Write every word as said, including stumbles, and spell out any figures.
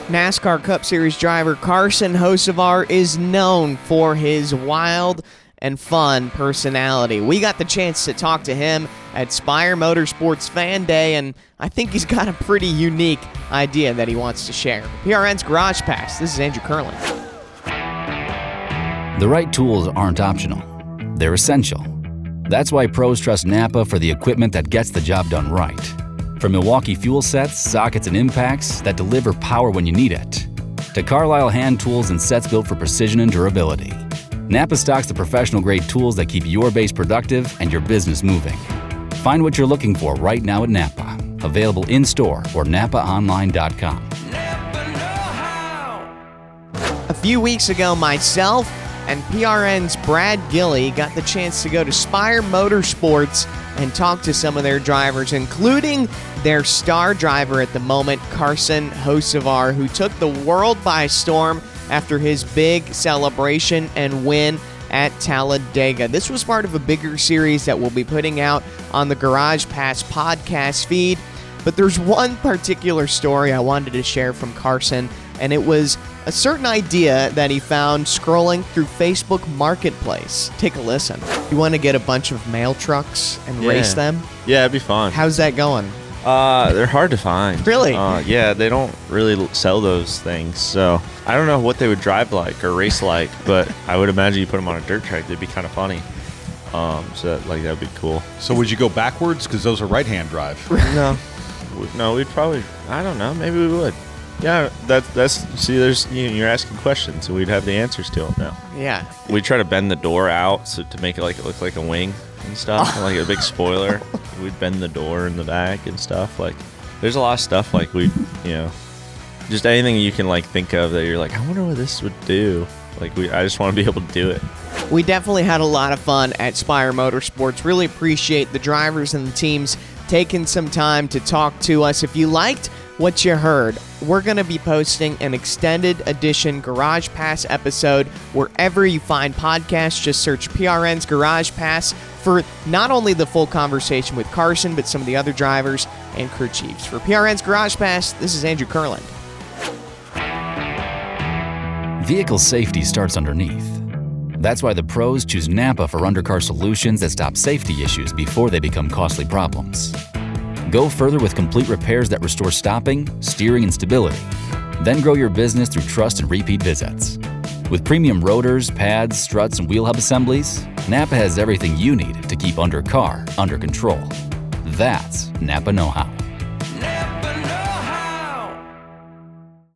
NASCAR Cup Series driver Carson Hocevar is known for his wild and fun personality. We got the chance to talk to him at Spire Motorsports Fan Day, and I think he's got a pretty unique idea that he wants to share. P R N's Garage Pass, this is Andrew Kurland. The right tools aren't optional. They're essential. That's why pros trust Napa for the equipment that gets the job done right. From Milwaukee fuel sets, sockets, and impacts that deliver power when you need it, to Carlisle hand tools and sets built for precision and durability, Napa stocks the professional-grade tools that keep your base productive and your business moving. Find what you're looking for right now at Napa. Available in-store or napa online dot com. A few weeks ago, myself and P R N's Brad Gilley got the chance to go to Spire Motorsports and talk to some of their drivers, including their star driver at the moment, Carson Hocevar, who took the world by storm after his big celebration and win at Talladega. This was part of a bigger series that we'll be putting out on the Garage Pass podcast feed. But there's one particular story I wanted to share from Carson, and it was a certain idea that he found scrolling through Facebook Marketplace. Take a listen. You want to get a bunch of mail trucks and Yeah. race them? Yeah, it'd be fun. How's that going? Uh, they're hard to find. Really? Uh, yeah, they don't really l- sell those things. So I don't know what they would drive like or race like, but I would imagine you put them on a dirt track, they'd be kind of funny. Um, so that, like that'd be cool. So would you go backwards? Because those are right-hand drive. No, We- no, we'd probably. I don't know. Maybe we would. Yeah, that, that's see. There's you, you're asking questions, so we'd have the answers to them now. Yeah. We try to bend the door out so to make it like it look like a wing and stuff, and like a big spoiler. We'd bend the door in the back and stuff. Like, there's a lot of stuff like we, you know, just anything you can like think of that you're like, I wonder what this would do. Like, we, I just want to be able to do it. We definitely had a lot of fun at Spire Motorsports. Really appreciate the drivers and the teams taking some time to talk to us. If you liked what you heard, we're going to be posting an extended edition Garage Pass episode wherever you find podcasts. Just search P R N's Garage Pass for not only the full conversation with Carson, but some of the other drivers and crew chiefs. For P R N's Garage Pass, this is Andrew Kurland. Vehicle safety starts underneath. That's why the pros choose Napa for undercar solutions that stop safety issues before they become costly problems. Go further with complete repairs that restore stopping, steering, and stability. Then grow your business through trust and repeat visits. With premium rotors, pads, struts, and wheel hub assemblies, Napa has everything you need to keep undercar under control. That's Napa know-how.